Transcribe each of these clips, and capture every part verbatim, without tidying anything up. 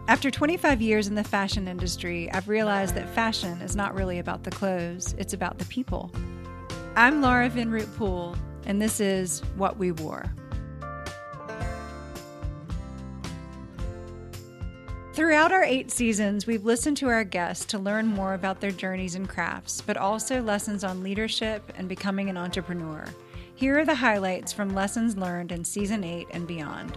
After twenty-five years in the fashion industry, I've realized that fashion is not really about the clothes, it's about the people. I'm Laura Vinroot Poole, and this is What We Wore. Throughout our eight seasons, we've listened to our guests to learn more about their journeys and crafts, but also lessons on leadership and becoming an entrepreneur. Here are the highlights from lessons learned in season eight and beyond.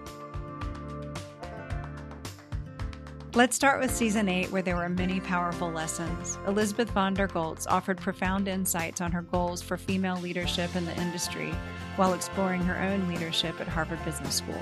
Let's start with season eight, where there were many powerful lessons. Elizabeth von der Goltz offered profound insights on her goals for female leadership in the industry while exploring her own leadership at Harvard Business School.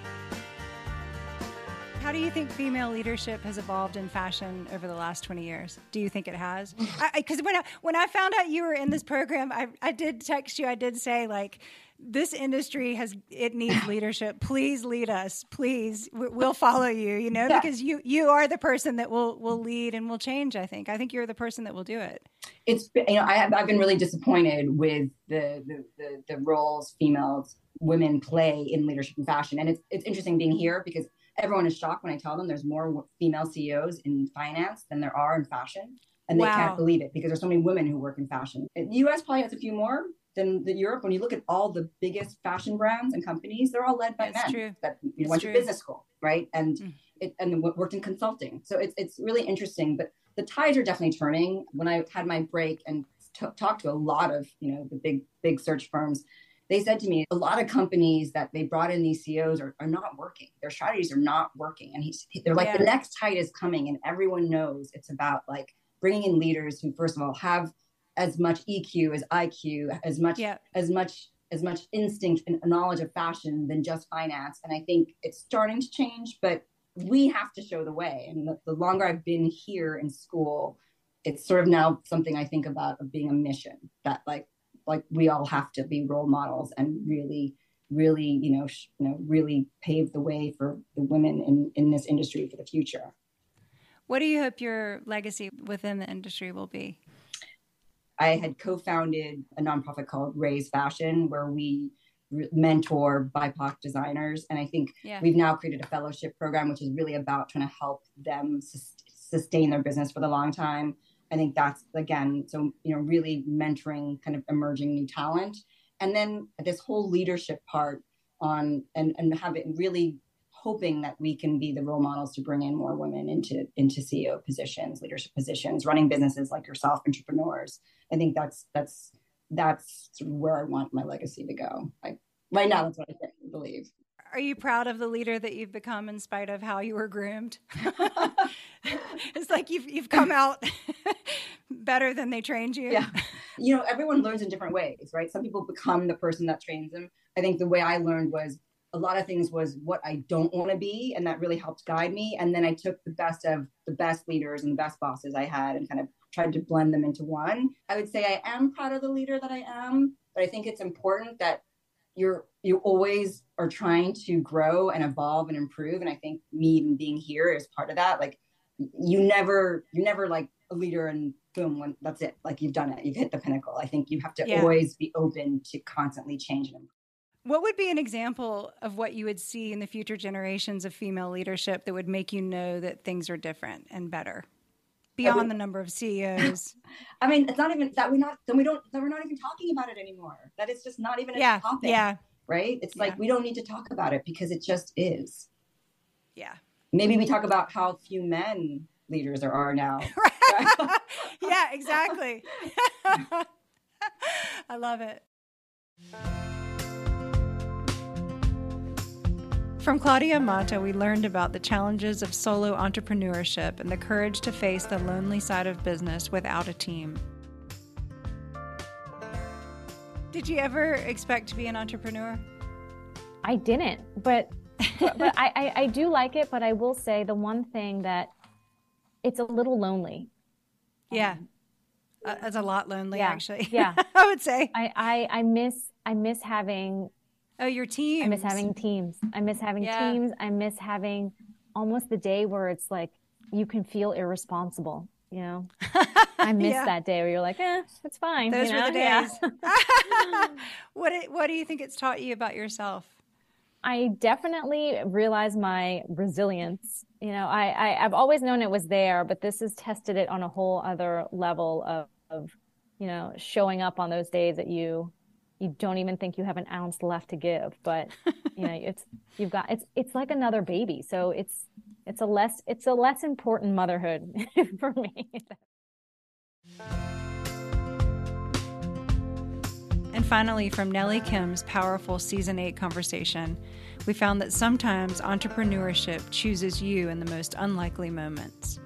How do you think female leadership has evolved in fashion over the last twenty years? Do you think it has? Because when I, when I found out you were in this program, I, I did text you. I did say, like, this industry has, it needs leadership. Please lead us. Please. We'll follow you, you know, yeah. because you, you are the person that will, will lead and will change, I think. I think you're the person that will do it. It's, you know, I have, I've been really disappointed with the, the, the, the roles females, women play in leadership and fashion. And it's, it's interesting being here because everyone is shocked when I tell them there's more female C E Os in finance than there are in fashion. And they wow. can't believe it because there's so many women who work in fashion. The U S probably has a few more than the Europe. When you look at all the biggest fashion brands and companies, they're all led by That's men true. that you know, That's went true. to business school, right? And mm. it, and worked in consulting. So it's it's really interesting. But the tides are definitely turning. When I had my break and t- talked to a lot of you know the big big search firms, they said to me, a lot of companies that they brought in these C E Os are, are not working. Their strategies are not working. And he's, they're like, yeah. the next tide is coming. And everyone knows it's about like bringing in leaders who, first of all, have as much E Q as I Q, as much, yeah. as much, as much instinct and knowledge of fashion than just finance. And I think it's starting to change, but we have to show the way. And the, the longer I've been here in school, it's sort of now something I think about of being a mission that like, like we all have to be role models and really, really, you know, sh- you know, really pave the way for the women in, in this industry for the future. What do you hope your legacy within the industry will be? I had co-founded a nonprofit called Raise Fashion, where we re- mentor B I P O C designers. And I think yeah. we've now created a fellowship program, which is really about trying to help them sus- sustain their business for the long time. I think that's, again, so, you know, really mentoring kind of emerging new talent. And then this whole leadership part on, and, and having really hoping that we can be the role models to bring in more women into, into C E O positions, leadership positions, running businesses like yourself, entrepreneurs. I think that's, that's, that's sort of where I want my legacy to go. Like right now, that's what I think, believe. Are you proud of the leader that you've become in spite of how you were groomed? It's like you've you've come out better than they trained you. Yeah. You know, everyone learns in different ways, right? Some people become the person that trains them. I think the way I learned was a lot of things was what I don't want to be. And that really helped guide me. And then I took the best of the best leaders and the best bosses I had and kind of tried to blend them into one. I would say I am proud of the leader that I am, but I think it's important that you're you always are trying to grow and evolve and improve. And I think me even being here is part of that. Like you never, you never like a leader and boom, when that's it. Like you've done it, you've hit the pinnacle. I think you have to yeah. always be open to constantly change and improve. What would be an example of what you would see in the future generations of female leadership that would make you know that things are different and better beyond I mean, the number of C E Os? I mean, it's not even that we're not, then we don't, that we're not even talking about it anymore. That it's just not even a yeah, topic. Yeah. Right? It's yeah. like, we don't need to talk about it because it just is. Yeah. Maybe we talk about how few men leaders there are now. Yeah, exactly. I love it. From Claudia Mata, we learned about the challenges of solo entrepreneurship and the courage to face the lonely side of business without a team. Did you ever expect to be an entrepreneur? I didn't, but but, but I, I, I do like it. But I will say the one thing that it's a little lonely. Yeah, um, uh, it's a lot lonely yeah, actually. Yeah, I would say. I, I I miss I miss having. Oh, your team. I miss having teams. I miss having yeah. teams. I miss having almost the day where it's like you can feel irresponsible. You know, I miss yeah. that day where you're like, eh, it's fine. Those you know? were the days. Yeah. what, do, what do you think it's taught you about yourself? I definitely realized my resilience. You know, I, I I've always known it was there, but this has tested it on a whole other level of, of, you know, showing up on those days that you you don't even think you have an ounce left to give. But you know, it's you've got it's it's like another baby. So it's it's a less it's a less important motherhood for me. And finally, from Nellie Kim's powerful season eight conversation, we found that sometimes entrepreneurship chooses you in the most unlikely moments.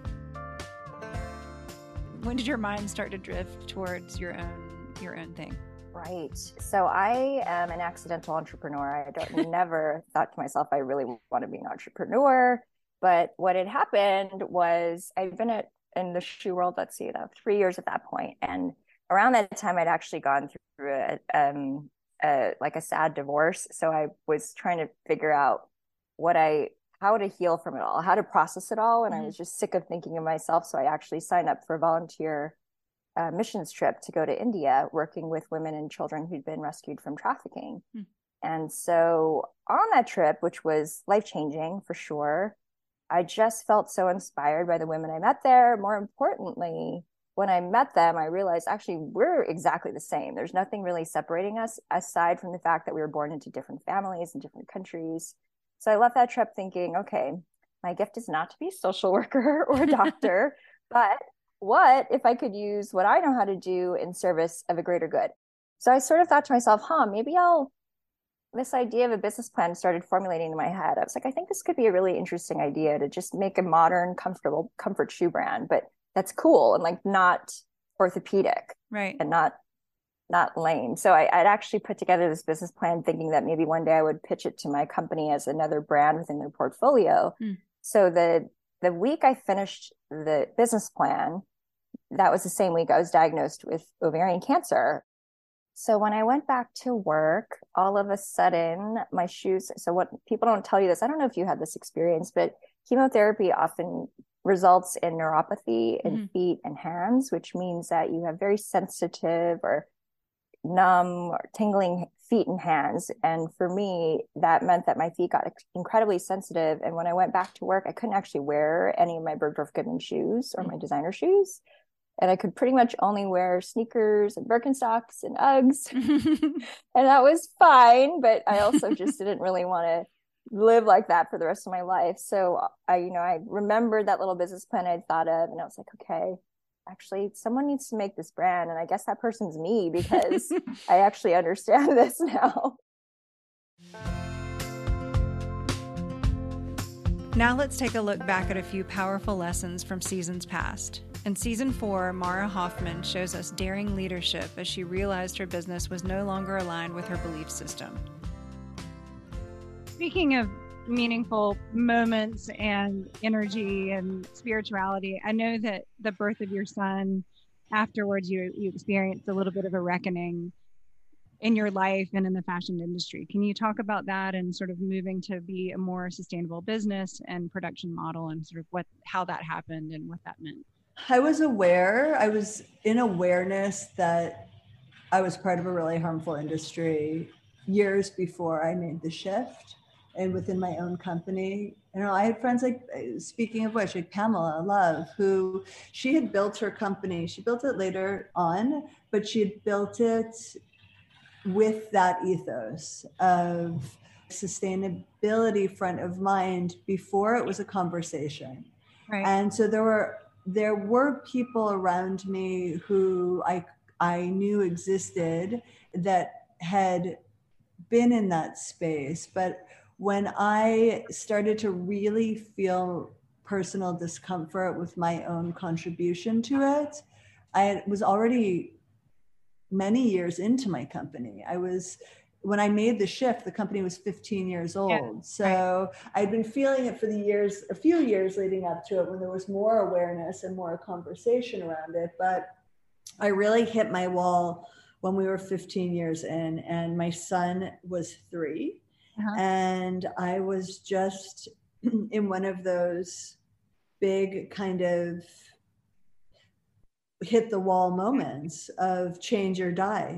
When did your mind start to drift towards your own your own thing? Right. So I am an accidental entrepreneur. I don't never thought to myself, I really want to be an entrepreneur. But what had happened was I've been at, in the shoe world, let's see, about three years at that point. And around that time, I'd actually gone through a, um, a, like a sad divorce. So I was trying to figure out what I, how to heal from it all, how to process it all. And mm-hmm. I was just sick of thinking of myself. So I actually signed up for a volunteer uh, missions trip to go to India, working with women and children who'd been rescued from trafficking. Mm-hmm. And so on that trip, which was life-changing for sure, I just felt so inspired by the women I met there. More importantly, when I met them, I realized actually we're exactly the same. There's nothing really separating us aside from the fact that we were born into different families and different countries. So I left that trip thinking, okay, my gift is not to be a social worker or a doctor, but what if I could use what I know how to do in service of a greater good? So I sort of thought to myself, huh, maybe I'll, this idea of a business plan started formulating in my head. I was like, I think this could be a really interesting idea to just make a modern, comfortable comfort shoe brand, but that's cool and like not orthopedic, right? And not not lame. So I, I'd actually put together this business plan thinking that maybe one day I would pitch it to my company as another brand within their portfolio. Hmm. So the the week I finished the business plan, that was the same week I was diagnosed with ovarian cancer. So when I went back to work, all of a sudden my shoes, so what people don't tell you this, I don't know if you had this experience, but chemotherapy often results in neuropathy in mm-hmm. feet and hands, which means that you have very sensitive or numb or tingling feet and hands. And for me, that meant that my feet got incredibly sensitive. And when I went back to work, I couldn't actually wear any of my Bergdorf Goodman shoes or my designer shoes. And I could pretty much only wear sneakers and Birkenstocks and Uggs. And that was fine. But I also just didn't really want to live like that for the rest of my life. So I, you know, I remembered that little business plan I'd thought of, and I was like, okay, actually someone needs to make this brand. And I guess that person's me because I actually understand this now. Now let's take a look back at a few powerful lessons from seasons past. In season four, Mara Hoffman shows us daring leadership as she realized her business was no longer aligned with her belief system. Speaking of meaningful moments and energy and spirituality, I know that the birth of your son, afterwards you, you experienced a little bit of a reckoning in your life and in the fashion industry. Can you talk about that and sort of moving to be a more sustainable business and production model and sort of what how that happened and what that meant? I was aware, I was in awareness that I was part of a really harmful industry years before I made the shift. And within my own company, you know, I had friends like, speaking of which, like Pamela Love, who she had built her company. She built it later on, but she had built it with that ethos of sustainability front of mind before it was a conversation. Right. And so there were there were people around me who I I knew existed that had been in that space, but when I started to really feel personal discomfort with my own contribution to it, I was already many years into my company. I was, when I made the shift, the company was fifteen years old. Yeah, so right. I'd been feeling it for the years, a few years leading up to it when there was more awareness and more conversation around it. But I really hit my wall when we were fifteen years in, and my son was three. Uh-huh. And I was just in one of those big kind of hit the wall moments of change or die.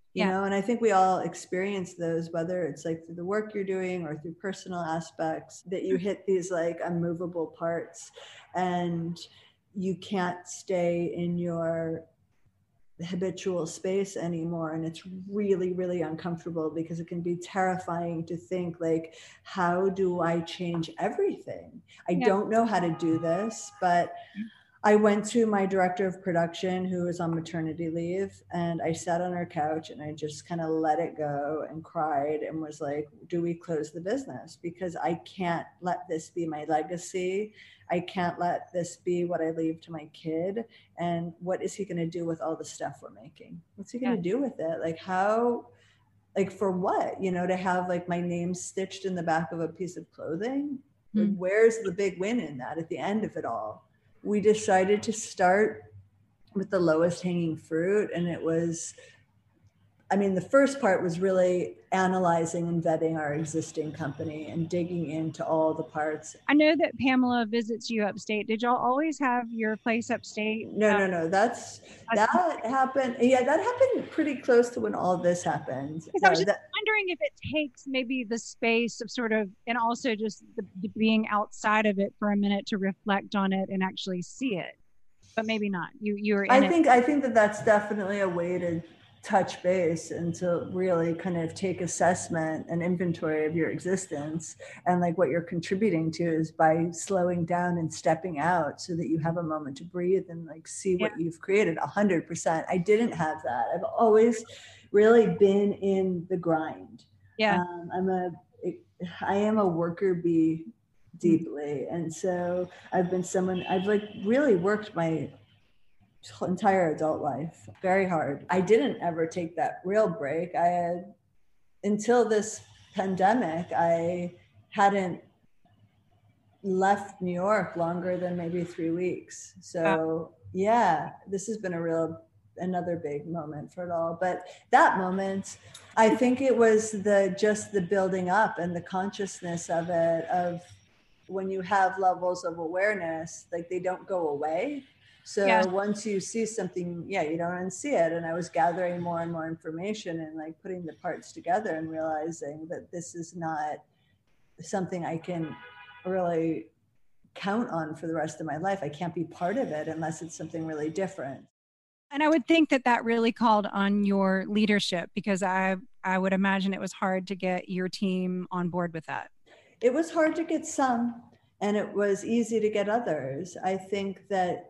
you Yeah. know, and I think we all experience those, whether it's like through the work you're doing or through personal aspects, that you hit these like unmovable parts and you can't stay in your habitual space anymore. And it's really, really uncomfortable because it can be terrifying to think like, how do I change everything? I Yeah. don't know how to do this, but I went to my director of production who was on maternity leave, and I sat on her couch and I just kind of let it go and cried and was like, do we close the business? Because I can't let this be my legacy. I can't let this be what I leave to my kid. And what is he going to do with all the stuff we're making? What's he going to Yeah. do with it? Like how, like for what, you know, to have like my name stitched in the back of a piece of clothing? Like, Mm. where's the big win in that at the end of it all? We decided to start with the lowest hanging fruit. And it was, I mean, the first part was really analyzing and vetting our existing company and digging into all the parts. I know that Pamela visits you upstate. Did y'all always have your place upstate? No, Uh, no, no. That's, that happened. Yeah, that happened pretty close to when all this happened. Because I No, was just that, wondering if it takes maybe the space of sort of, and also just the, the being outside of it for a minute to reflect on it and actually see it. But maybe not. You you were in I it. think I think that that's definitely a way to touch base and to really kind of take assessment and inventory of your existence and like what you're contributing to is by slowing down and stepping out so that you have a moment to breathe and like see what Yeah. you've created. A hundred percent. I didn't have that. I've always really been in the grind. Yeah. Um, I'm a I am a worker bee deeply, and so I've been someone I've like really worked my entire adult life very hard. I didn't ever take that real break. I had, until this pandemic, I hadn't left New York longer than maybe three weeks. So yeah, this has been a real, another big moment for it all. But that moment, I think it was the, just the building up and the consciousness of it, of when you have levels of awareness, like they don't go away. So Yeah. once you see something, yeah, you don't unsee it. And I was gathering more and more information and like putting the parts together and realizing that this is not something I can really count on for the rest of my life. I can't be part of it unless it's something really different. And I would think that that really called on your leadership, because I I would imagine it was hard to get your team on board with that. It was hard to get some, and it was easy to get others. I think that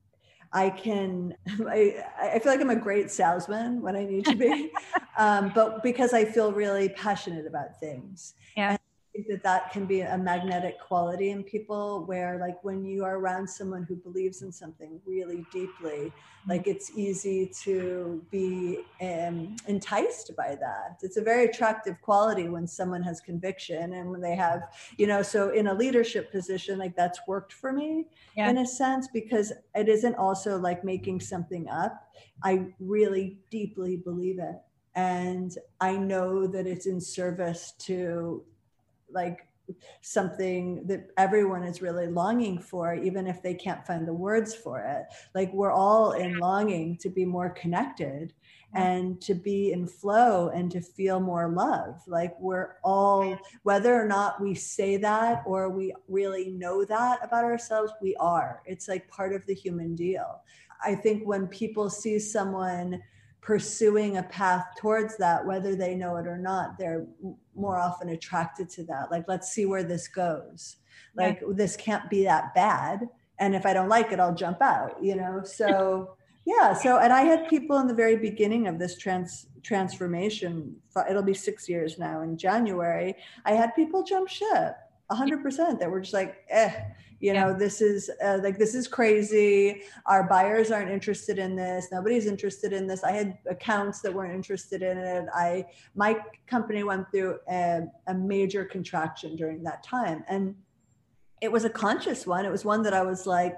I can, I, I feel like I'm a great salesman when I need to be, um, but because I feel really passionate about things. Yeah. And I think that that can be a magnetic quality in people, where like when you are around someone who believes in something really deeply, like it's easy to be um, enticed by that. It's a very attractive quality when someone has conviction and when they have, you know, so in a leadership position, like that's worked for me. Yeah. In a sense, because it isn't also like making something up. I really deeply believe it. And I know that it's in service to like something that everyone is really longing for, even if they can't find the words for it. Like we're all in longing to be more connected and to be in flow and to feel more love. Like we're all, whether or not we say that or we really know that about ourselves, we are. It's like part of the human deal. I think when people see someone pursuing a path towards that, whether they know it or not, they're more often attracted to that. Like, let's see where this goes. Like, yeah. This can't be that bad. And if I don't like it, I'll jump out, you know? So yeah. So, and I had people in the very beginning of this trans transformation, it'll be six years now in January, I had people jump ship a hundred percent that were just like, eh, you know, yeah. this is uh, like, this is crazy. Our buyers aren't interested in this. Nobody's interested in this. I had accounts that weren't interested in it. I, my company went through a, a major contraction during that time. And it was a conscious one. It was one that I was like,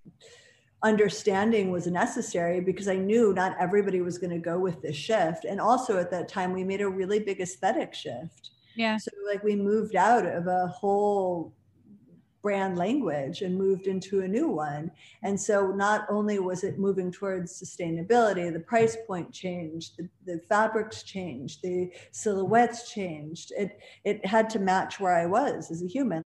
understanding was necessary because I knew not everybody was going to go with this shift. And also at that time, we made a really big aesthetic shift. Yeah. So like we moved out of a whole brand language and moved into a new one. And so not only was it moving towards sustainability, the price point changed, the, the fabrics changed, the silhouettes changed. It, it had to match where I was as a human.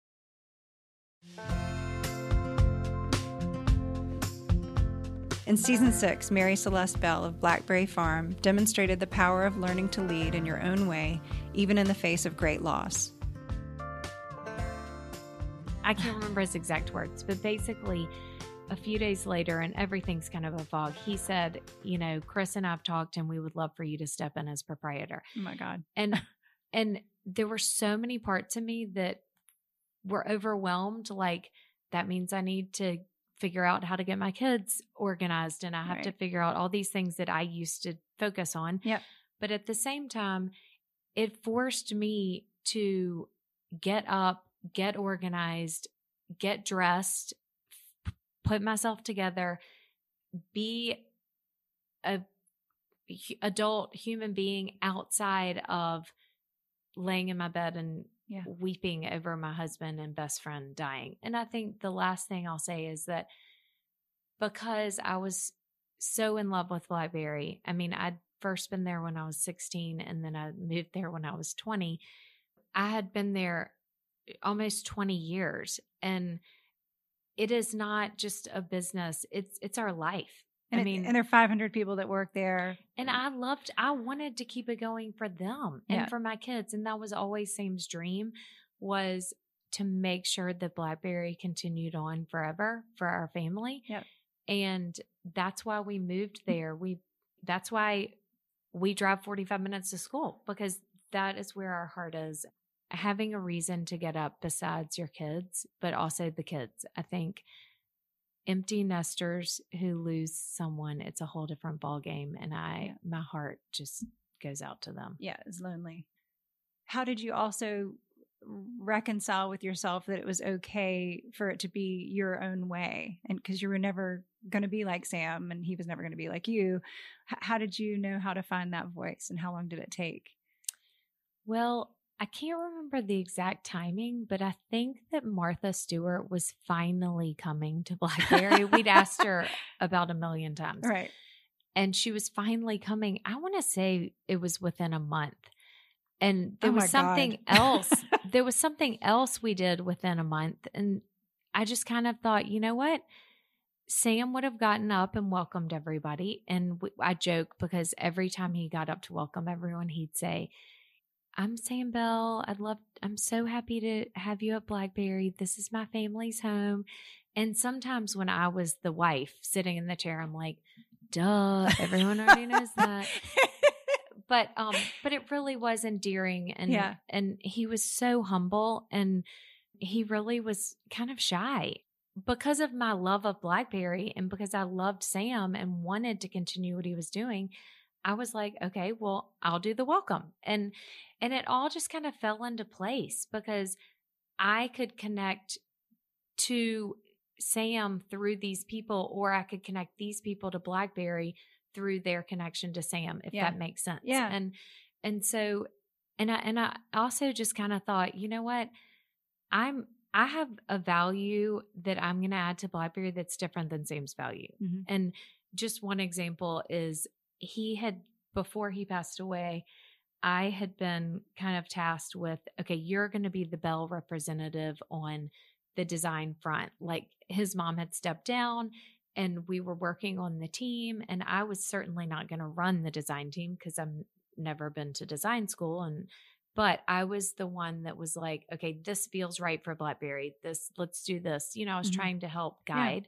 In season six, Mary Celeste Bell of Blackberry Farm demonstrated the power of learning to lead in your own way, even in the face of great loss. I can't remember his exact words, but basically a few days later, and everything's kind of a fog, he said, you know, Chris and I've talked and we would love for you to step in as proprietor. Oh my God. And, and there were so many parts of me that were overwhelmed. Like, that means I need to figure out how to get my kids organized, and I have Right. to figure out all these things that I used to focus on. Yep. But at the same time, it forced me to get up, get organized, get dressed, f- put myself together, be a hu- adult human being outside of laying in my bed and Yeah. weeping over my husband and best friend dying. And I think the last thing I'll say is that because I was so in love with Blackberry, I mean, I'd first been there when I was sixteen, and then I moved there when I was twenty. I had been there almost twenty years, and it is not just a business. It's, it's our life. And I it- mean, and there are five hundred people that work there. and I loved, I wanted to keep it going for them and Yeah. for my kids. And that was always Sam's dream, was to make sure that Blackberry continued on forever for our family. Yep. And that's why we moved there. We, that's why we drive forty-five minutes to school, because that is where our heart is. Having a reason to get up besides your kids, but also the kids. I think empty nesters who lose someone, it's a whole different ball game. And I, Yeah. my heart just goes out to them. Yeah, it's lonely. How did you also reconcile with yourself that it was okay for it to be your own way? And because you were never going to be like Sam and he was never going to be like you, H- how did you know how to find that voice, and how long did it take? Well, I can't remember the exact timing, but I think that Martha Stewart was finally coming to Blackberry. We'd asked her about a million times. Right. And she was finally coming. I want to say it was within a month. And there Oh was my something God. else. There was something else we did within a month. And I just kind of thought, you know what? Sam would have gotten up and welcomed everybody. And we, I joke because every time he got up to welcome everyone, he'd say, I'm Sam Bell. I'd love, I'm so happy to have you at Blackberry. This is my family's home. And sometimes when I was the wife sitting in the chair, I'm like, duh, everyone already knows that. But, um, but it really was endearing. And, Yeah. and he was so humble, and he really was kind of shy. Because of my love of Blackberry, and because I loved Sam and wanted to continue what he was doing, I was like, okay, well, I'll do the welcome. And, and it all just kind of fell into place because I could connect to Sam through these people, or I could connect these people to Blackberry through their connection to Sam, if Yeah. that makes sense. Yeah. And, and so, and I, and I also just kind of thought, you know what, I'm, I have a value that I'm going to add to Blackberry that's different than Sam's value. Mhm. And just one example is he had, before he passed away, I had been kind of tasked with, okay, you're going to be the Bell representative on the design front. Like, his mom had stepped down and we were working on the team, and I was certainly not going to run the design team because I've never been to design school. And, but I was the one that was like, okay, this feels right for Blackberry. This, let's do this. You know, I was Mhm. trying to help Yeah. guide.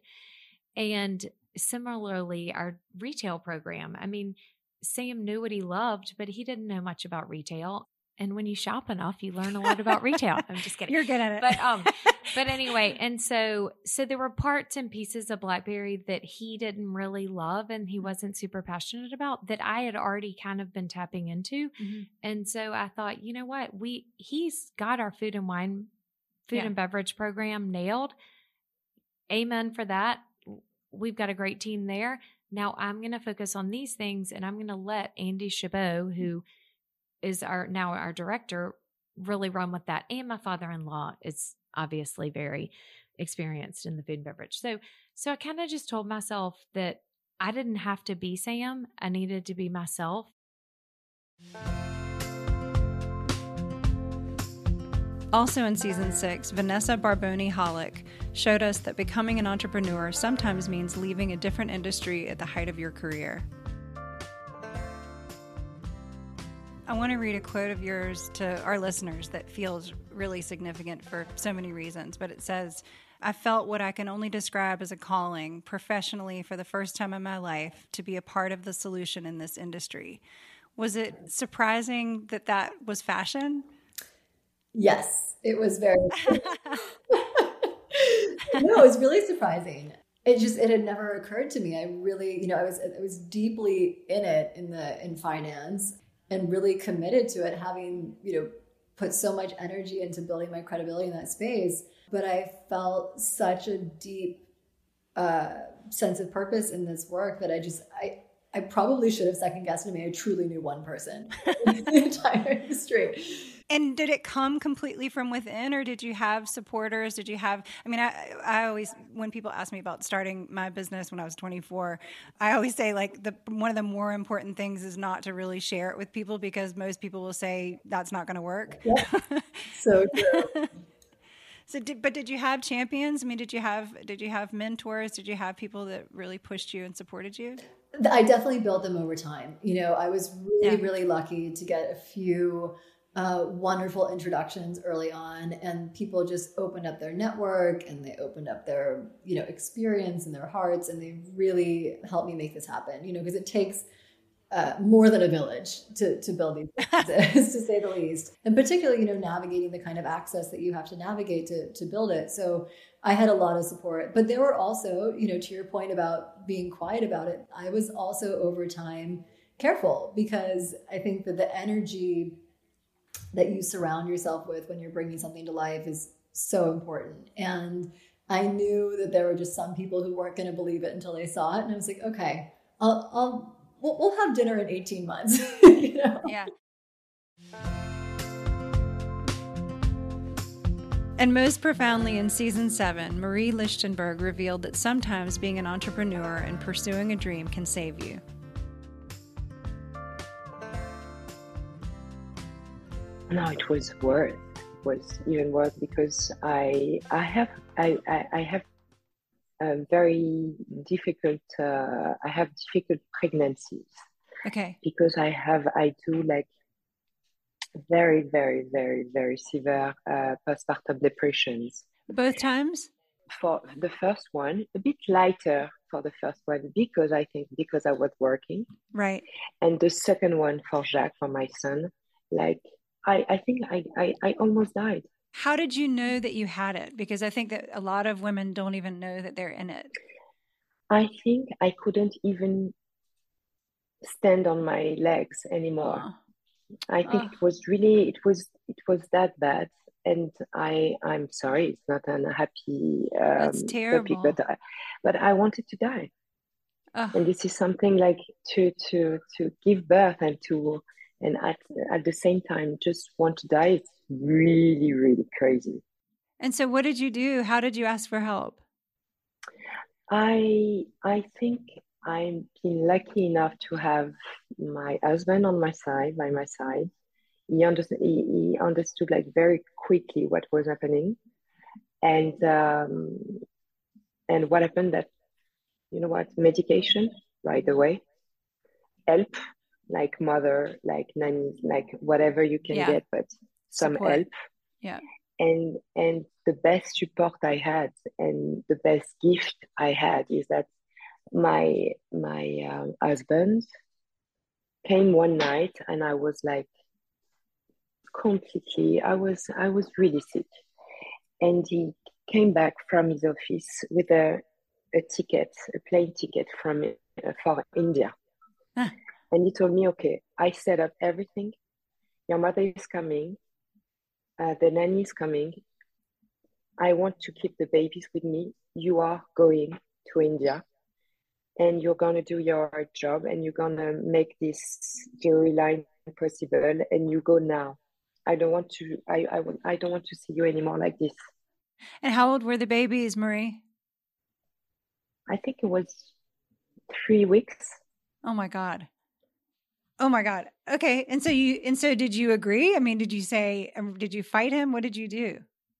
And similarly, our retail program, I mean, Sam knew what he loved, but he didn't know much about retail. And when you shop enough, you learn a lot about retail. I'm just kidding. You're good at it. But, um, but anyway, and so, so there were parts and pieces of Blackberry that he didn't really love and he wasn't super passionate about, that I had already kind of been tapping into. Mhm. And so I thought, you know what, we, he's got our food and wine, food Yeah. and beverage program nailed. Amen for that. We've got a great team there. Now I'm going to focus on these things, and I'm going to let Andy Chabot, who is our, now our director, really run with that. And my father-in-law is obviously very experienced in the food and beverage. So, so I kind of just told myself that I didn't have to be Sam. I needed to be myself. Also in season six, Vanessa Barboni Hollick showed us that becoming an entrepreneur sometimes means leaving a different industry at the height of your career. I want to read a quote of yours to our listeners that feels really significant for so many reasons, but it says, "I felt what I can only describe as a calling professionally for the first time in my life to be a part of the solution in this industry." Was it surprising that that was fashion? Yes, it was very. No, it was really surprising. It just, it had never occurred to me. I really, you know, I was, I was deeply in it in the, in finance and really committed to it, having, you know, put so much energy into building my credibility in that space. But I felt such a deep uh, sense of purpose in this work that I just, I, I probably should have second guessed and I truly knew one person in the entire industry. And did it come completely from within, or did you have supporters? Did you have, I mean, I, I always, when people ask me about starting my business when I was twenty-four, I always say like the, one of the more important things is not to really share it with people, because most people will say that's not going to work. Yep. So true. So, did, but did you have champions? I mean, did you have, did you have mentors? Did you have people that really pushed you and supported you? I definitely built them over time. You know, I was really, Yeah. really lucky to get a few uh, wonderful introductions early on, and people just opened up their network and they opened up their, you know, experience and their hearts, and they really helped me make this happen, you know, because it takes uh, more than a village to, to build these businesses, to say the least. And particularly, you know, navigating the kind of access that you have to navigate to, to build it. So I had a lot of support, but there were also, you know, to your point about being quiet about it, I was also over time careful, because I think that the energy that you surround yourself with when you're bringing something to life is so important. And I knew that there were just some people who weren't going to believe it until they saw it. And I was like, okay, I'll, I'll we'll, we'll have dinner in eighteen months. You know? Yeah. And most profoundly in season seven, Marie Lichtenberg revealed that sometimes being an entrepreneur and pursuing a dream can save you. No, it was worth. It was even worth, because I I have I I, I have a very difficult uh, I have difficult pregnancies, Okay. because I have I do like very very very very severe uh, postpartum depressions. Both times? For the first one, a bit lighter for the first one, because I think because I was working, Right. and the second one for Jacques, for my son, like. I, I think I, I, I almost died. How did you know that you had it? Because I think that a lot of women don't even know that they're in it. I think I couldn't even stand on my legs anymore. Oh. I think Oh. it was really, it was, it was that bad. And I, I'm sorry, it's not an happy um, That's terrible. topic, but I, but I wanted to die. Oh. And this is something like to, to, to give birth and to, and at, at the same time, just want to die. It's really, really crazy. And so what did you do? How did you ask for help? I I think I've been lucky enough to have my husband on my side, by my side. He understood, he, he understood like very quickly what was happening. And um, and what happened that, you know what, medication right away, help, like mother, like nanny, like whatever you can Yeah. get, but some Support. help. Yeah. And and the best support I had and the best gift I had is that my my um, husband came one night, and I was like completely, I was I was really sick, and he came back from his office with a a ticket, a plane ticket from uh, for India. Huh. And he told me, okay, I set up everything. Your mother is coming. Uh, the nanny is coming. I want to keep the babies with me. You are going to India, and you're going to do your job, and you're going to make this jewelry line possible, and you go now. I don't want to, I, I, I don't want to see you anymore like this. And how old were the babies, Marie? I think it was three weeks. Oh my God. Oh my God. Okay. And so you, and so did you agree? I mean, did you say, um, did you fight him? What did you do?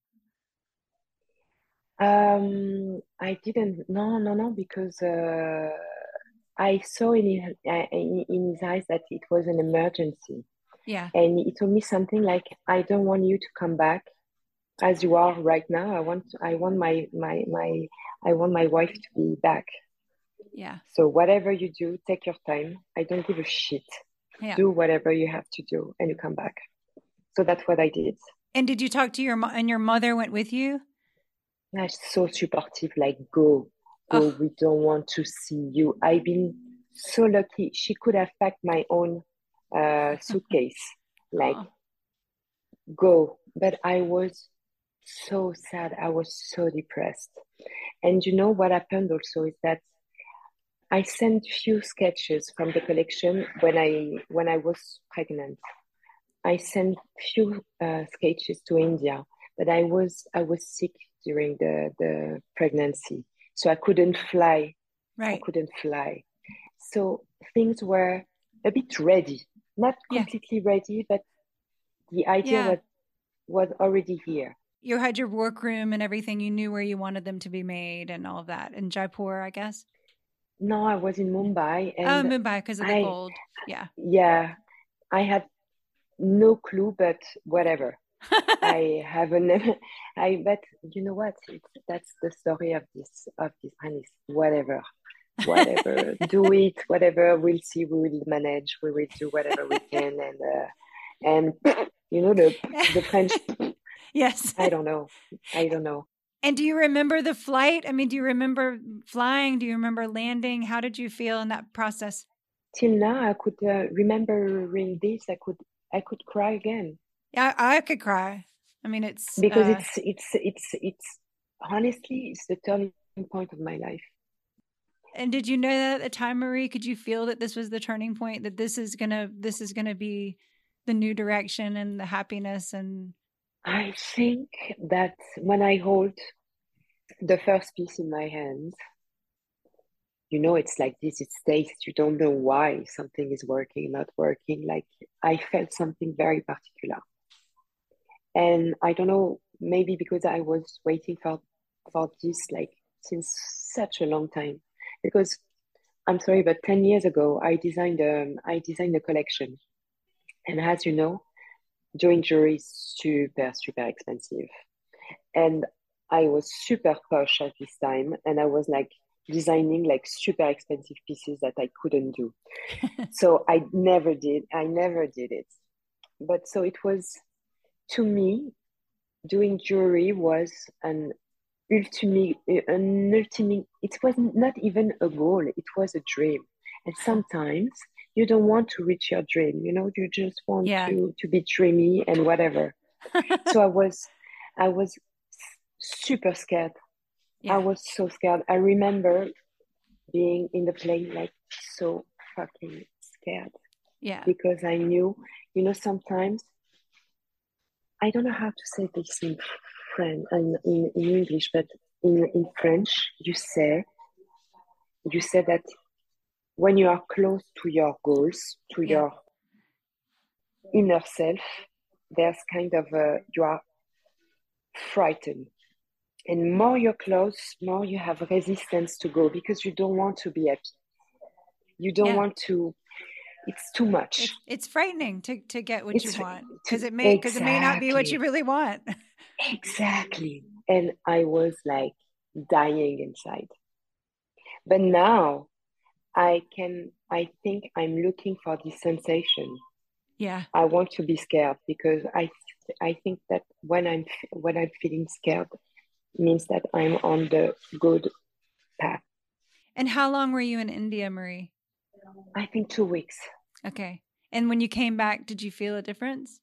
Um, I didn't. No, no, no, because uh, I saw in his, uh, in, in his eyes that it was an emergency. Yeah. And he told me something like, "I don't want you to come back as you are right now. I want, I want my, my, my, I want my wife to be back. Yeah. So whatever you do, take your time. I don't give a shit. Yeah. Do whatever you have to do, and you come back." So that's what I did. And did you talk to your, mo- and your mother went with you? Yeah, she's so supportive. Like, go, go. Oh. We don't want to see you. I've been so lucky. She could have packed my own uh, suitcase. Like, Oh. go. But I was so sad. I was so depressed. And you know what happened also is that I sent few sketches from the collection when I when I was pregnant. I sent few uh, sketches to India, but I was I was sick during the the pregnancy, so I couldn't fly. Right. I couldn't fly. So things were a bit ready, not Yeah. completely ready, but the idea Yeah. was was already here. You had your workroom and everything. You knew where you wanted them to be made and all of that. In Jaipur, I guess. No, I was in Mumbai, Oh, and Mumbai because of the I cold. Yeah. yeah, I had no clue, but whatever. I haven't. I bet you know what? It's, that's the story of this of this brand is whatever, whatever. Do it, whatever. We'll see. We will manage. We will do whatever we can, and uh, and you know the the French. Yes. I don't know. I don't know. And do you remember the flight? I mean, do you remember flying? Do you remember landing? How did you feel in that process? Till now, I could uh, remembering this. I could I could cry again. Yeah, I, I could cry. I mean, it's because uh, it's it's it's it's honestly it's the turning point of my life. And did you know that at the time, Marie? Could you feel that this was the turning point? That this is gonna this is gonna be the new direction and the happiness and. I think that when I hold the first piece in my hands, you know, it's like this, it stays, you don't know why something is working, not working. Like I felt something very particular. And I don't know, maybe because I was waiting for, for this like since such a long time. Because I'm sorry, but ten years ago, I designed um, I designed a collection. And as you know, doing jewelry is super, super expensive. And I was super posh at this time. And I was like designing like super expensive pieces that I couldn't do. So I never did. I never did it. But so it was, to me, doing jewelry was an ultimate, an ultimate, it was not even a goal. It was a dream. And sometimes you don't want to reach your dream, you know, you just want Yeah. to, to be dreamy and whatever. So I was, I was super scared. Yeah. I was so scared. I remember being in the plane, like so fucking scared. Yeah. Because I knew, you know, sometimes, I don't know how to say this in French, in, in, in English, but in, in French, you say, you say that when you are close to your goals, to Yeah. your inner self, there's kind of a, you are frightened. And more you're close, more you have resistance to go because you don't want to be happy. You don't Yeah. want to, it's too much. It's, it's frightening to, to get what It's you want to- because it may because it may not be what exactly. you really want. Exactly. And I was like dying inside. But now I can, I think I'm looking for this sensation. Yeah. I want to be scared because I, I think that when I'm, when I'm feeling scared, means that I'm on the good path. And how long were you in India, Marie? I think two weeks. Okay. And when you came back, did you feel a difference?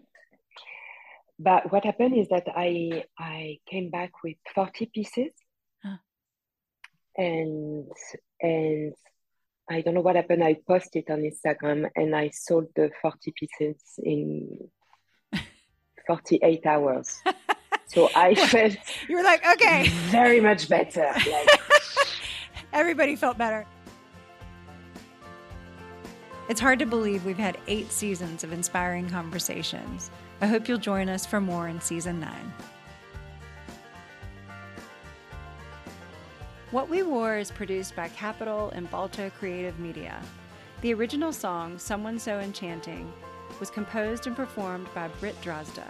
But what happened is that I I came back with forty pieces, huh. and and I don't know what happened. I posted on Instagram and I sold the forty pieces in forty-eight hours. So I felt you were like, okay, very much better. Like, everybody felt better. It's hard to believe we've had eight seasons of inspiring conversations. I hope you'll join us for more in season nine. What We Wore is produced by Capital and Balto Creative Media. The original song, Someone So Enchanting, was composed and performed by Britt Drozda.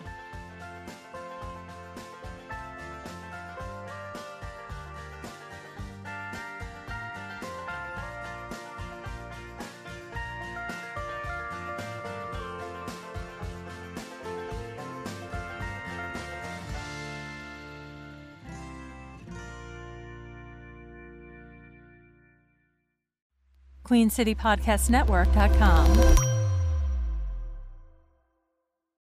Queen City Podcast Network dot com.